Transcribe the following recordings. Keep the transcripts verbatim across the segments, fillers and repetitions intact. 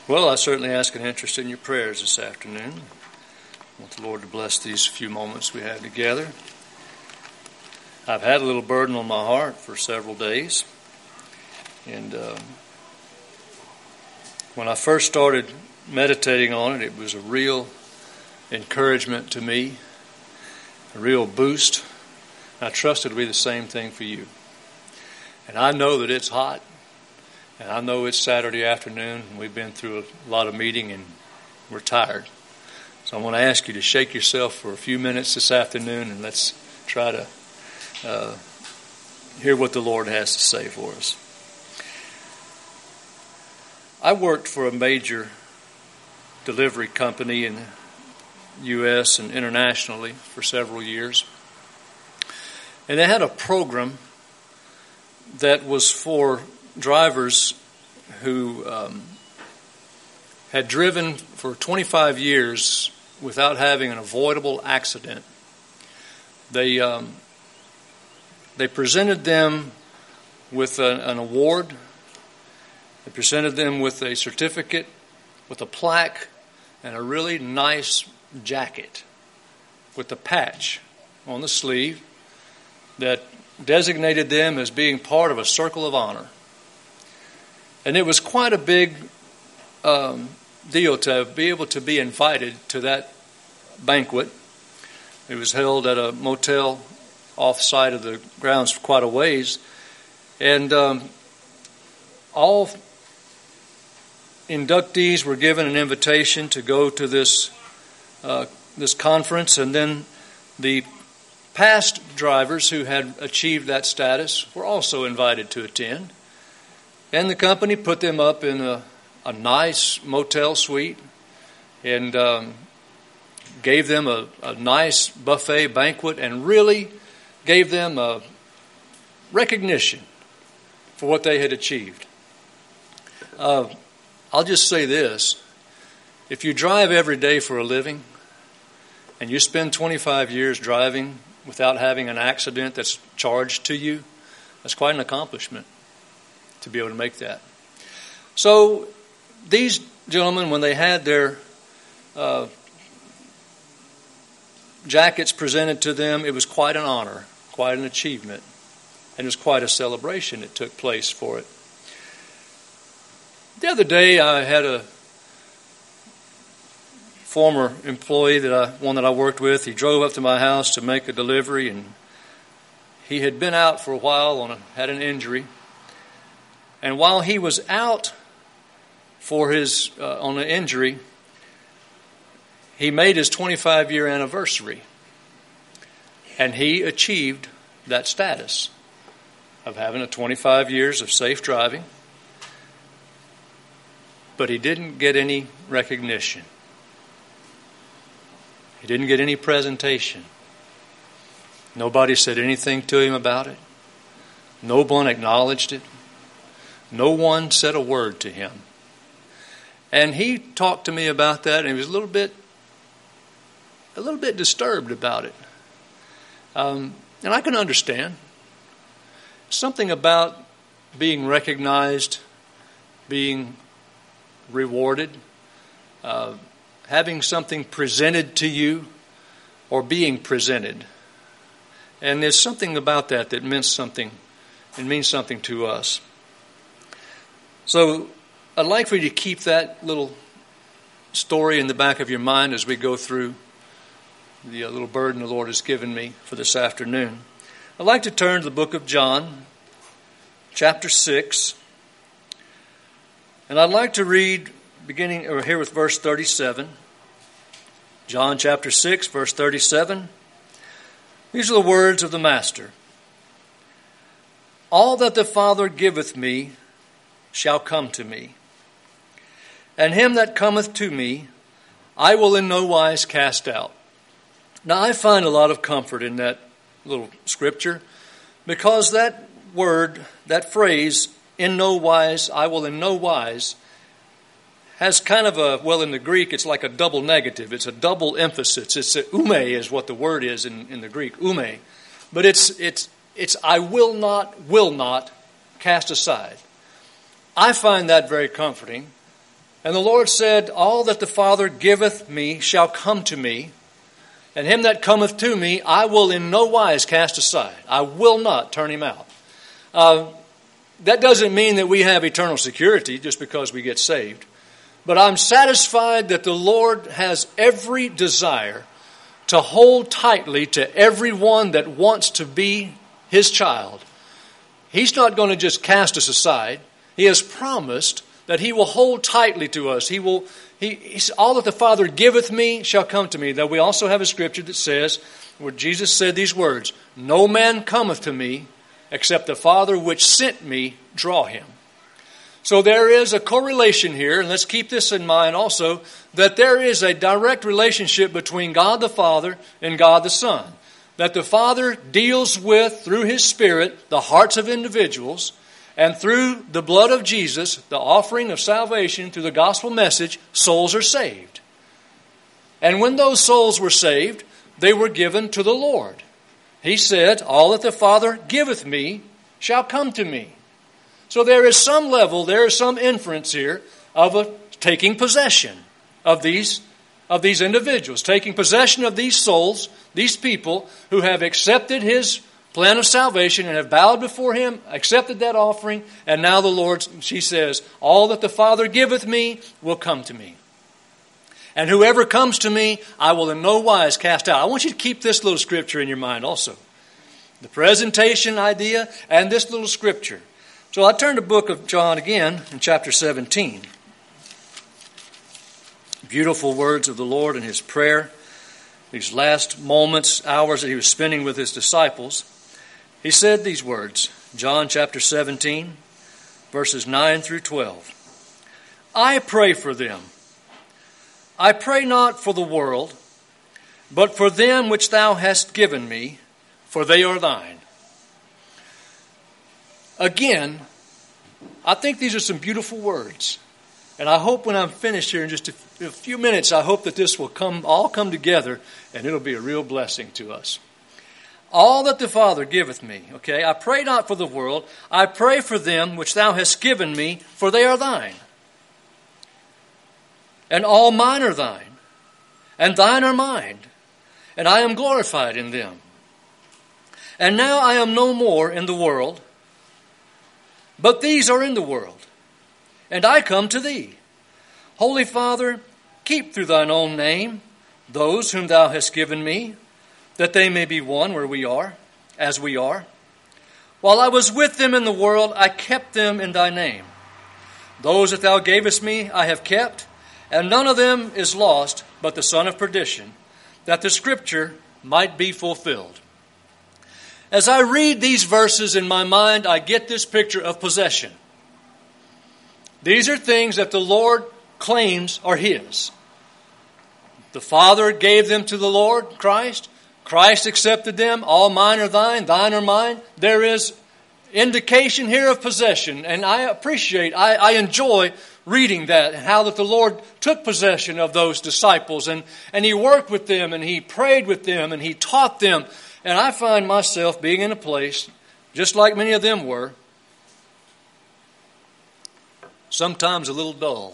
Well, I certainly ask an interest in your prayers this afternoon. I want the Lord to bless these few moments we have together. I've had a little burden on my heart for several days. And um, when I first started meditating on it, it was a real encouragement to me, a real boost. I trust it'll be the same thing for you. And I know that it's hot. And I know it's Saturday afternoon, and we've been through a lot of meeting, and we're tired. So I want to ask you to shake yourself for a few minutes this afternoon, and let's try to uh, hear what the Lord has to say for us. I worked for a major delivery company in the U S and internationally for several years. And they had a program that was for drivers who um, had driven for twenty-five years without having an avoidable accident. They um, they presented them with a, an award. They presented them with a certificate, with a plaque, and a really nice jacket with a patch on the sleeve that designated them as being part of a circle of honor. And it was quite a big um, deal to be able to be invited to that banquet. It was held at a motel off-site of the grounds for quite a ways. And um, all inductees were given an invitation to go to this uh, this conference. And then the past drivers who had achieved that status were also invited to attend. And the company put them up in a, a nice motel suite and um, gave them a, a nice buffet banquet and really gave them a recognition for what they had achieved. Uh, I'll just say this. If you drive every day for a living and you spend twenty-five years driving without having an accident that's charged to you, that's quite an accomplishment to be able to make that. So these gentlemen, when they had their uh, jackets presented to them, it was quite an honor, quite an achievement, and it was quite a celebration that took place for it. The other day I had a former employee, that I, one that I worked with. He drove up to my house to make a delivery, and he had been out for a while, on a, had an injury. And while he was out for his uh, on an injury, he made his twenty-five year anniversary, and he achieved that status of having a twenty-five years of safe driving. But he didn't get any recognition. He didn't get any presentation. Nobody said anything to him about it. No one acknowledged it. No one said a word to him. And he talked to me about that, and he was a little bit, a little bit disturbed about it. Um, and I can understand. Something about being recognized, being rewarded, uh, having something presented to you, or being presented. And there's something about that that means something. It means something to us. So I'd like for you to keep that little story in the back of your mind as we go through the little burden the Lord has given me for this afternoon. I'd like to turn to the book of John, chapter six. And I'd like to read beginning or here with verse thirty-seven. John chapter six, verse thirty-seven. These are the words of the Master. All that the Father giveth me shall come to me. And him that cometh to me, I will in no wise cast out. Now I find a lot of comfort in that little scripture, because that word, that phrase, in no wise, I will in no wise, has kind of a, well, in the Greek, it's like a double negative. It's a double emphasis. It's a, ume is what the word is in, in the Greek, ume. But it's, it's, it's I will not, will not cast aside. I find that very comforting. And the Lord said, all that the Father giveth me shall come to me, and him that cometh to me I will in no wise cast aside. I will not turn him out. Uh, that doesn't mean that we have eternal security just because we get saved. But I'm satisfied that the Lord has every desire to hold tightly to everyone that wants to be his child. He's not going to just cast us aside. He has promised that he will hold tightly to us. He will. He, he, all that the Father giveth me shall come to me. Now we also have a scripture that says, where Jesus said these words, no man cometh to me except the Father which sent me draw him. So there is a correlation here, and let's keep this in mind also, that there is a direct relationship between God the Father and God the Son. That the Father deals with, through His Spirit, the hearts of individuals, and through the blood of Jesus, the offering of salvation through the gospel message, souls are saved. And when those souls were saved, they were given to the Lord. He said, all that the Father giveth me shall come to me. So there is some level, there is some inference here of a taking possession of these, of these individuals, taking possession of these souls, these people who have accepted His plan of salvation and have bowed before Him, accepted that offering, and now the Lord, she says, all that the Father giveth me will come to me. And whoever comes to me, I will in no wise cast out. I want you to keep this little scripture in your mind also. The presentation idea and this little scripture. So I turn to the book of John again in chapter seventeen. Beautiful words of the Lord in His prayer. These last moments, hours that He was spending with His disciples. He said these words, John chapter seventeen, verses nine through twelve. I pray for them. I pray not for the world, but for them which thou hast given me, for they are thine. Again, I think these are some beautiful words. And I hope when I'm finished here in just a few minutes, I hope that this will come all come together and it'll be a real blessing to us. All that the Father giveth me, okay? I pray not for the world, I pray for them which thou hast given me, for they are thine. And all mine are thine, and thine are mine, and I am glorified in them. And now I am no more in the world, but these are in the world, and I come to thee. Holy Father, keep through thine own name those whom thou hast given me, that they may be one where we are, as we are. While I was with them in the world, I kept them in thy name. Those that thou gavest me I have kept, and none of them is lost but the son of perdition, that the scripture might be fulfilled. As I read these verses in my mind, I get this picture of possession. These are things that the Lord claims are His. The Father gave them to the Lord Christ. Christ accepted them. All mine are thine, thine are mine. There is indication here of possession, and I appreciate, I, I enjoy reading that and how that the Lord took possession of those disciples and, and He worked with them and He prayed with them and He taught them. And I find myself being in a place, just like many of them were, sometimes a little dull,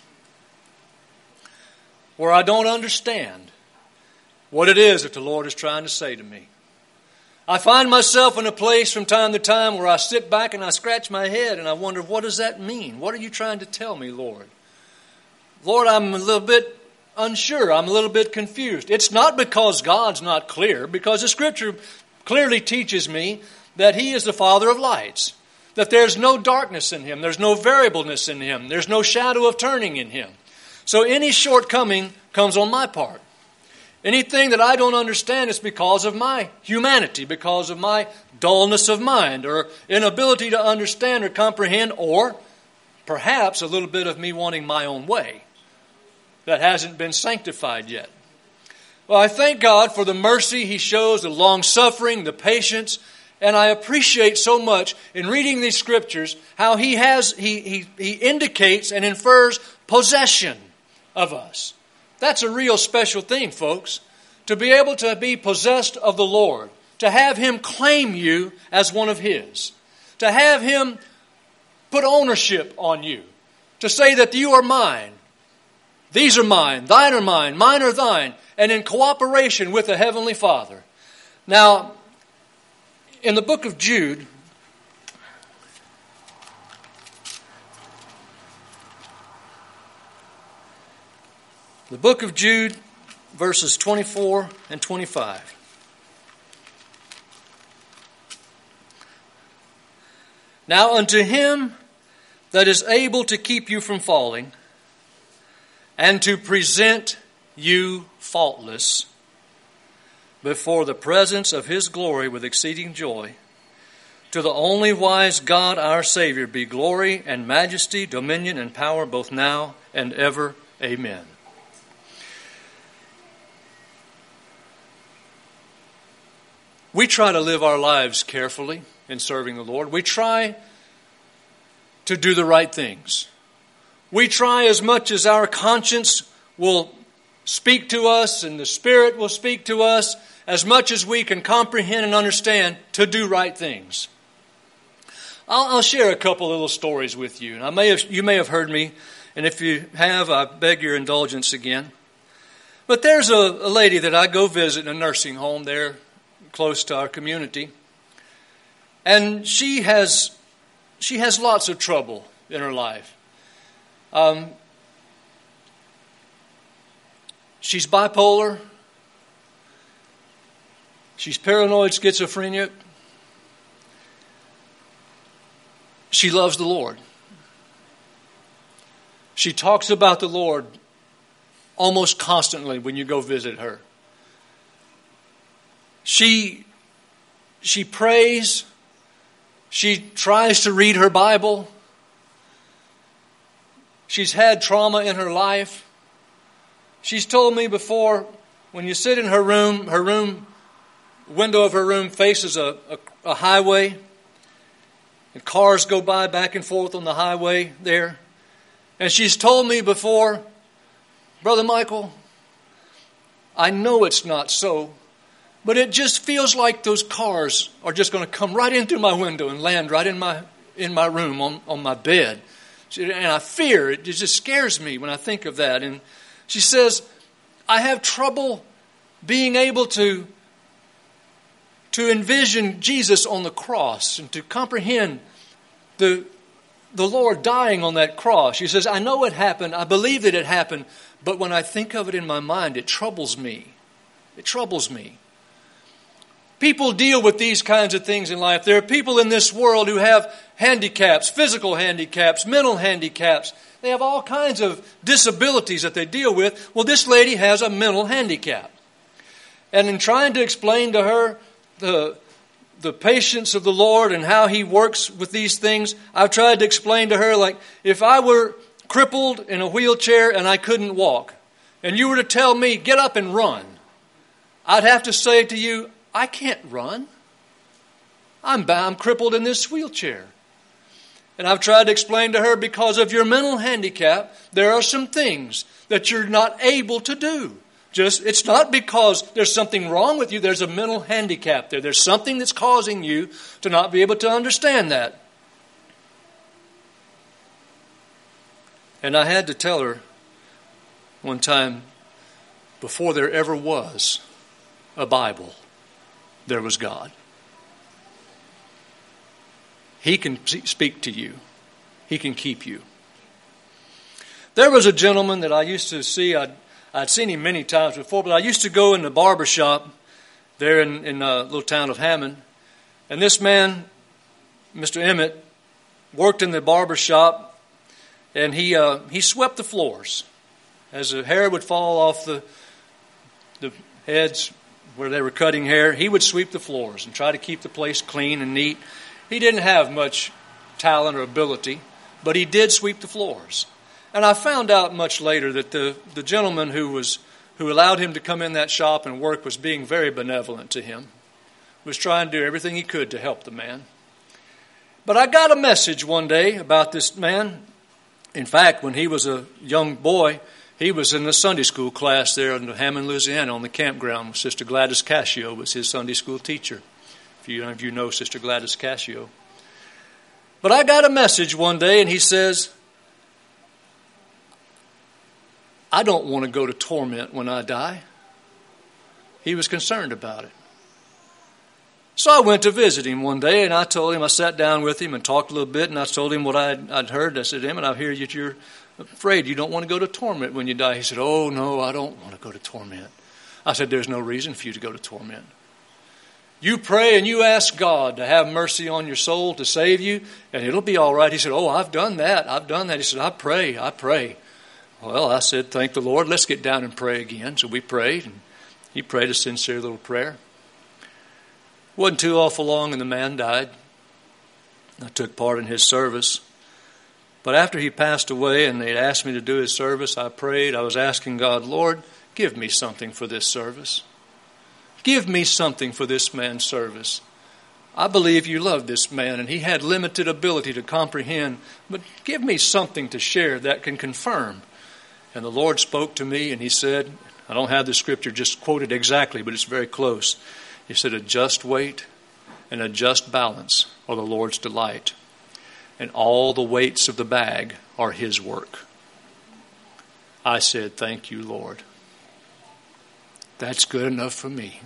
where I don't understand what it is that the Lord is trying to say to me. I find myself in a place from time to time where I sit back and I scratch my head and I wonder, what does that mean? What are you trying to tell me, Lord? Lord, I'm a little bit unsure. I'm a little bit confused. It's not because God's not clear, because the Scripture clearly teaches me that He is the Father of lights, that there's no darkness in Him, there's no variableness in Him, there's no shadow of turning in Him. So any shortcoming comes on my part. Anything that I don't understand is because of my humanity, because of my dullness of mind or inability to understand or comprehend, or perhaps a little bit of me wanting my own way that hasn't been sanctified yet. Well, I thank God for the mercy He shows, the long-suffering, the patience, and I appreciate so much in reading these scriptures how He has He He, he indicates and infers possession of us. That's a real special thing, folks, to be able to be possessed of the Lord, to have Him claim you as one of His, to have Him put ownership on you, to say that you are mine, These are mine, thine are mine, mine are thine, and in cooperation with the Heavenly Father. Now, in the book of Jude, the book of Jude, verses twenty-four and twenty-five. Now unto him that is able to keep you from falling, and to present you faultless before the presence of his glory with exceeding joy, to the only wise God our Savior be glory and majesty, dominion and power both now and ever. Amen. We try to live our lives carefully in serving the Lord. We try to do the right things. We try as much as our conscience will speak to us and the Spirit will speak to us, as much as we can comprehend and understand, to do right things. I'll, I'll share a couple little stories with you. And I may have, you may have heard me, and if you have, I beg your indulgence again. But there's a, a lady that I go visit in a nursing home there close to our community. And she has she has lots of trouble in her life. Um, she's bipolar. She's paranoid schizophrenic. She loves the Lord. She talks about the Lord almost constantly when you go visit her. She, she prays. She tries to read her Bible. She's had trauma in her life. She's told me before, when you sit in her room, her room, window of her room faces a, a, a highway. And cars go by back and forth on the highway there. And she's told me before, Brother Michael, I know it's not so, but it just feels like those cars are just going to come right in through my window and land right in my in my room on, on my bed. And I fear, it just scares me when I think of that. And she says, I have trouble being able to, to envision Jesus on the cross and to comprehend the, the Lord dying on that cross. She says, I know it happened. I believe that it happened. But when I think of it in my mind, it troubles me. It troubles me. People deal with these kinds of things in life. There are people in this world who have handicaps, physical handicaps, mental handicaps. They have all kinds of disabilities that they deal with. Well, this lady has a mental handicap. And in trying to explain to her the, the patience of the Lord and how He works with these things, I've tried to explain to her, like, if I were crippled in a wheelchair and I couldn't walk, and you were to tell me, get up and run, I'd have to say to you, I can't run. I'm, I'm crippled in this wheelchair. And I've tried to explain to her, because of your mental handicap, there are some things that you're not able to do. Just, it's not because there's something wrong with you. There's a mental handicap there. There's something that's causing you to not be able to understand that. And I had to tell her one time, before there ever was a Bible, there was God. He can speak to you. He can keep you. There was a gentleman that I used to see. I'd, I'd seen him many times before, but I used to go in the barber shop there in, in a little town of Hammond. And this man, Mister Emmett, worked in the barber shop, and he uh, he swept the floors. As the hair would fall off the the heads where they were cutting hair, he would sweep the floors and try to keep the place clean and neat. He didn't have much talent or ability, but he did sweep the floors. And I found out much later that the, the gentleman who was who allowed him to come in that shop and work was being very benevolent to him, was trying to do everything he could to help the man. But I got a message one day about this man. In fact, when he was a young boy, he was in the Sunday school class there in Hammond, Louisiana, on the campground. Sister Gladys Cascio was his Sunday school teacher. If you, if you know Sister Gladys Cascio. But I got a message one day, and he says, I don't want to go to torment when I die. He was concerned about it. So I went to visit him one day, and I told him, I sat down with him and talked a little bit, and I told him what I'd, I'd heard. I said to him, and I hear that you're afraid you don't want to go to torment when you die. He said, oh, no, I don't want to go to torment. I said, there's no reason for you to go to torment. You pray and you ask God to have mercy on your soul, to save you, and it'll be all right. He said, oh, I've done that. I've done that. He said, I pray, I pray. Well, I said, thank the Lord. Let's get down and pray again. So we prayed, and he prayed a sincere little prayer. Wasn't too awful long, and the man died. I took part in his service. But after he passed away and they'd asked me to do his service, I prayed. I was asking God, Lord, give me something for this service. Give me something for this man's service. I believe you love this man, and he had limited ability to comprehend, but give me something to share that can confirm. And the Lord spoke to me, and he said, I don't have the scripture just quoted exactly, but it's very close. He said, a just weight and a just balance are the Lord's delight, and all the weights of the bag are his work. I said, thank you, Lord. That's good enough for me.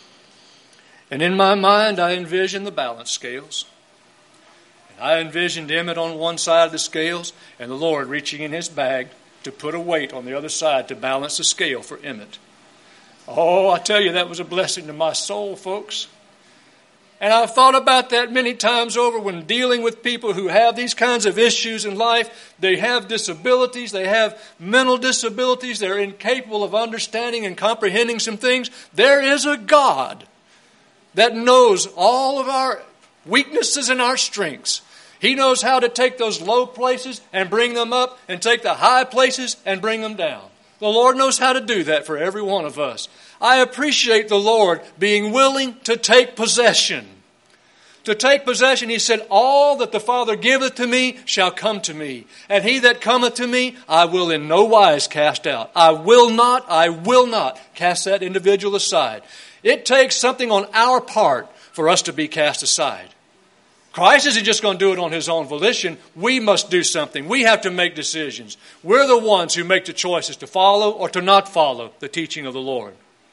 And in my mind, I envisioned the balance scales. And I envisioned Emmett on one side of the scales, and the Lord reaching in his bag to put a weight on the other side to balance the scale for Emmett. Oh, I tell you, that was a blessing to my soul, folks. And I've thought about that many times over when dealing with people who have these kinds of issues in life. They have disabilities. They have mental disabilities. They're incapable of understanding and comprehending some things. There is a God that knows all of our weaknesses and our strengths. He knows how to take those low places and bring them up, and take the high places and bring them down. The Lord knows how to do that for every one of us. I appreciate the Lord being willing to take possession. To take possession, he said, all that the Father giveth to me shall come to me. And he that cometh to me, I will in no wise cast out. I will not, I will not cast that individual aside. It takes something on our part for us to be cast aside. Christ isn't just going to do it on his own volition. We must do something. We have to make decisions. We're the ones who make the choices to follow or to not follow the teaching of the Lord.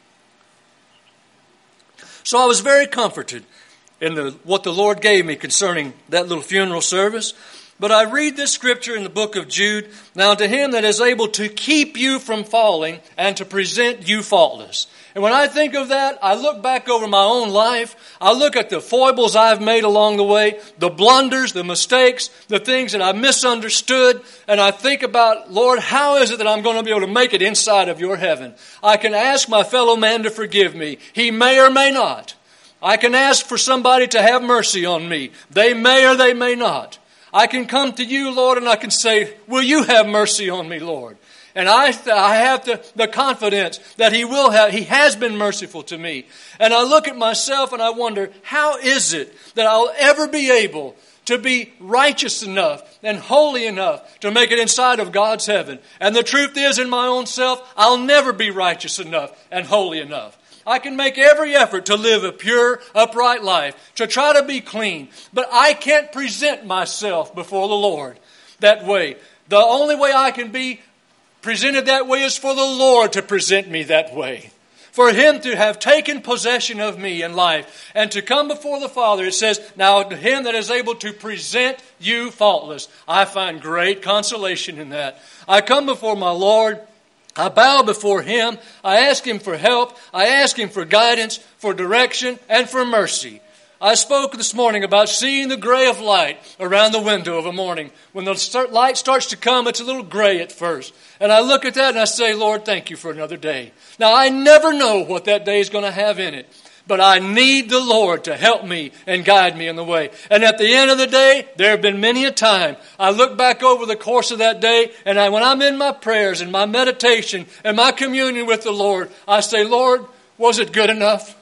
So I was very comforted in the, what the Lord gave me concerning that little funeral service. But I read this scripture in the book of Jude. Now to him that is able to keep you from falling and to present you faultless. And when I think of that, I look back over my own life. I look at the foibles I've made along the way, the blunders, the mistakes, the things that I misunderstood. And I think about, Lord, how is it that I'm going to be able to make it inside of your heaven? I can ask my fellow man to forgive me. He may or may not. I can ask for somebody to have mercy on me. They may or they may not. I can come to you, Lord, and I can say, will you have mercy on me, Lord? And I, I have the, the confidence that he will have, he has been merciful to me. And I look at myself and I wonder, how is it that I'll ever be able to be righteous enough and holy enough to make it inside of God's heaven? And the truth is, in my own self, I'll never be righteous enough and holy enough. I can make every effort to live a pure, upright life, to try to be clean, but I can't present myself before the Lord that way. The only way I can be presented that way is for the Lord to present me that way. For him to have taken possession of me in life and to come before the Father, it says, now to him that is able to present you faultless. I find great consolation in that. I come before my Lord. I bow before him. I ask him for help. I ask him for guidance, for direction, and for mercy. I spoke this morning about seeing the gray of light around the window of a morning. When the start, light starts to come, it's a little gray at first. And I look at that and I say, Lord, thank you for another day. Now, I never know what that day is going to have in it. But I need the Lord to help me and guide me in the way. And at the end of the day, there have been many a time I look back over the course of that day, and I, when I'm in my prayers and my meditation and my communion with the Lord, I say, Lord, was it good enough?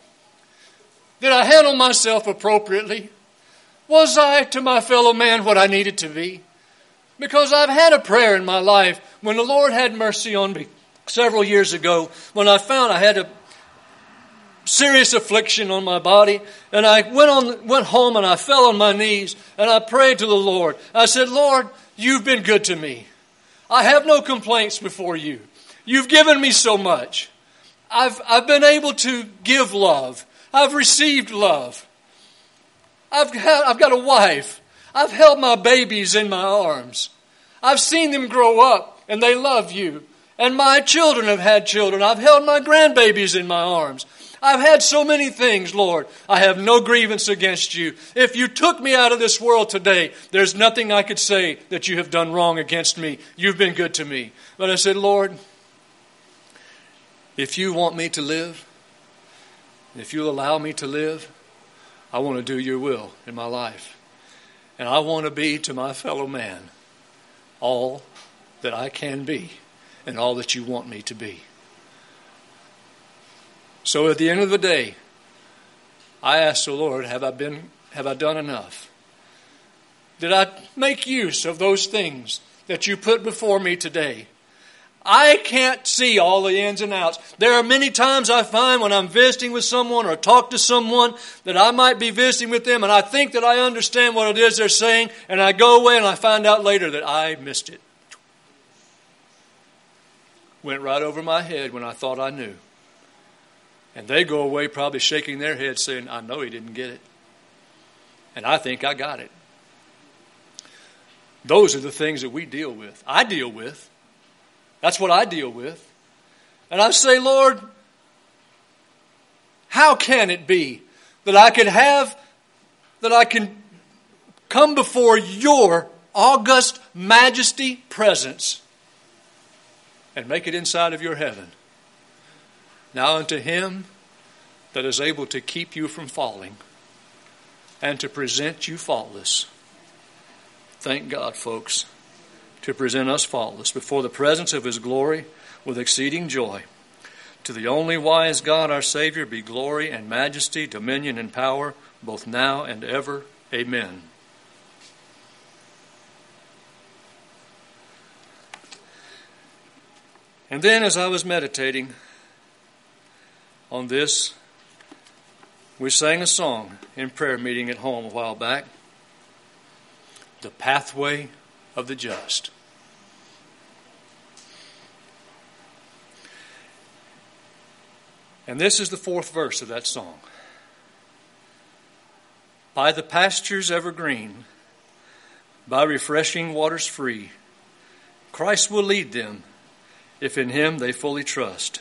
Did I handle myself appropriately? Was I to my fellow man what I needed to be? Because I've had a prayer in my life when the Lord had mercy on me several years ago, when I found I had a serious affliction on my body, and I went on, went home and I fell on my knees and I prayed to the Lord. I said, Lord, you've been good to me. I have no complaints before you. You've given me so much. I've, I've been able to give love. I've received love. I've, had, I've got a wife. I've held my babies in my arms. I've seen them grow up, and they love you. And my children have had children. I've held my grandbabies in my arms. I've had so many things, Lord. I have no grievance against you. If you took me out of this world today, there's nothing I could say that you have done wrong against me. You've been good to me. But I said, Lord, if you want me to live, if you'll allow me to live, I want to do your will in my life. And I want to be to my fellow man all that I can be and all that you want me to be. So at the end of the day, I asked the Lord, have I been, have I done enough? Did I make use of those things that you put before me today? I can't see all the ins and outs. There are many times I find when I'm visiting with someone or talk to someone that I might be visiting with them and I think that I understand what it is they're saying, and I go away and I find out later that I missed it. Went right over my head when I thought I knew. And they go away probably shaking their heads saying, I know he didn't get it. And I think I got it. Those are the things that we deal with. I deal with. That's what I deal with. And I say, Lord, how can it be that I could have, that I can come before your august majesty presence and make it inside of your heaven? Now unto him that is able to keep you from falling and to present you faultless. Thank God, folks, to present us faultless before the presence of his glory with exceeding joy. To the only wise God, our Savior, be glory and majesty, dominion and power, both now and ever. Amen. And then as I was meditating on this, we sang a song in prayer meeting at home a while back. The Pathway of the Just. And this is the fourth verse of that song. By the pastures evergreen, by refreshing waters free, Christ will lead them if in him they fully trust.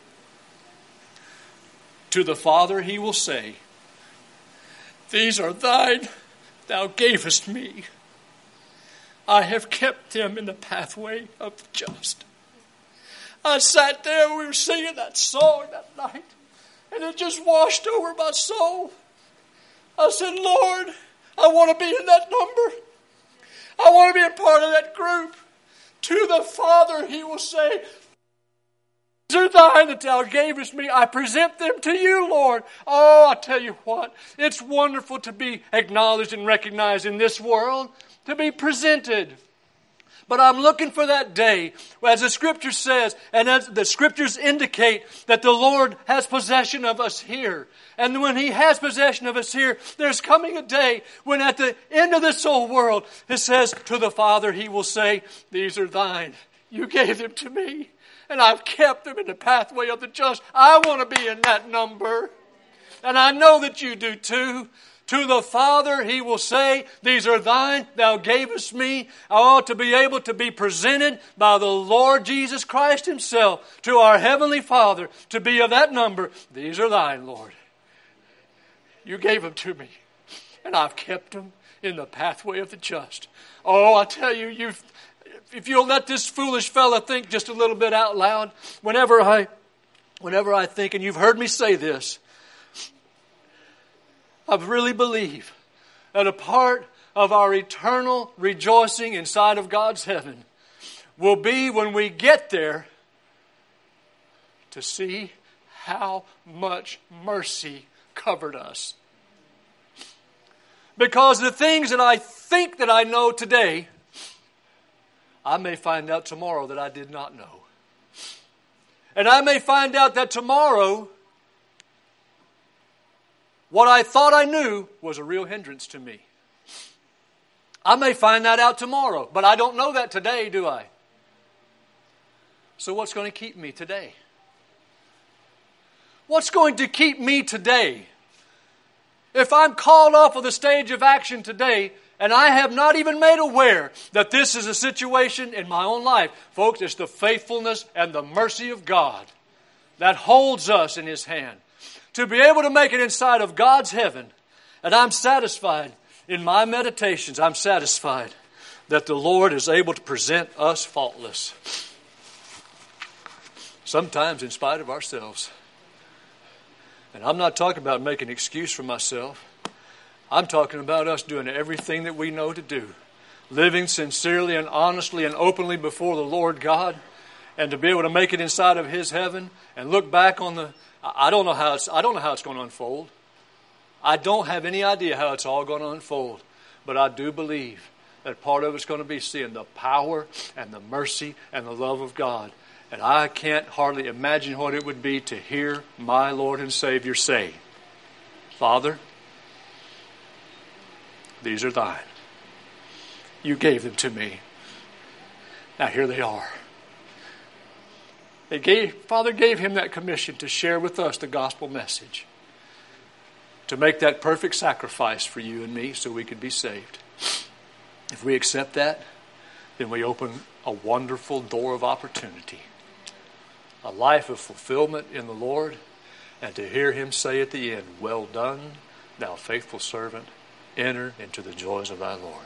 To the Father he will say, these are thine, thou gavest me. I have kept them in the pathway of the just. I sat there and we were singing that song that night, and it just washed over my soul. I said, Lord, I want to be in that number. I want to be a part of that group. To the Father he will say, these are thine that thou gavest me. I present them to you, Lord. Oh, I tell you what, it's wonderful to be acknowledged and recognized in this world, to be presented. But I'm looking for that day, as the Scripture says, and as the Scriptures indicate, that the Lord has possession of us here. And when he has possession of us here, there's coming a day when at the end of this old world, it says, to the Father he will say, these are thine. You gave them to me, and I've kept them in the pathway of the just. I want to be in that number. And I know that you do too. To the Father he will say, these are thine, thou gavest me. I ought to be able to be presented by the Lord Jesus Christ himself to our Heavenly Father, to be of that number. These are thine, Lord. You gave them to me, and I've kept them in the pathway of the just. Oh, I tell you, you've, if you'll let this foolish fella think just a little bit out loud, whenever I, whenever I think, and you've heard me say this, I really believe that a part of our eternal rejoicing inside of God's heaven will be when we get there to see how much mercy covered us. Because the things that I think that I know today, I may find out tomorrow that I did not know. And I may find out that tomorrow what I thought I knew was a real hindrance to me. I may find that out tomorrow, but I don't know that today, do I? So what's going to keep me today? What's going to keep me today? If I'm called off of the stage of action today, and I have not even made aware that this is a situation in my own life, folks, it's the faithfulness and the mercy of God that holds us in His hand. To be able to make it inside of God's heaven, and I'm satisfied in my meditations, I'm satisfied that the Lord is able to present us faultless. Sometimes in spite of ourselves. And I'm not talking about making an excuse for myself. I'm talking about us doing everything that we know to do. Living sincerely and honestly and openly before the Lord God. And to be able to make it inside of His heaven and look back on the... I don't know how it's, I don't know how it's going to unfold. I don't have any idea how it's all going to unfold. But I do believe that part of it's going to be seeing the power and the mercy and the love of God. And I can't hardly imagine what it would be to hear my Lord and Savior say, Father, these are thine. You gave them to me. Now here they are. They gave, Father gave Him that commission to share with us the gospel message. To make that perfect sacrifice for you and me so we could be saved. If we accept that, then we open a wonderful door of opportunity. A life of fulfillment in the Lord, and to hear Him say at the end, well done, thou faithful servant, enter into the joys of thy Lord.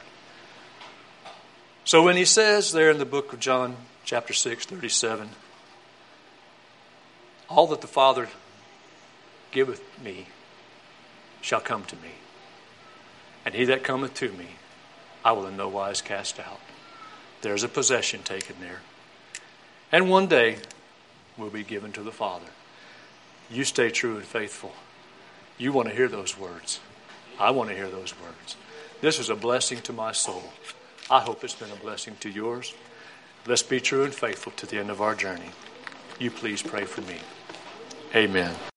So when He says there in the book of John, chapter six, thirty-seven, all that the Father giveth me shall come to me, and he that cometh to me, I will in no wise cast out. There's a possession taken there. And one day will be given to the Father. You stay true and faithful. You want to hear those words. I want to hear those words. This is a blessing to my soul. I hope it's been a blessing to yours. Let's be true and faithful to the end of our journey. You please pray for me. Amen.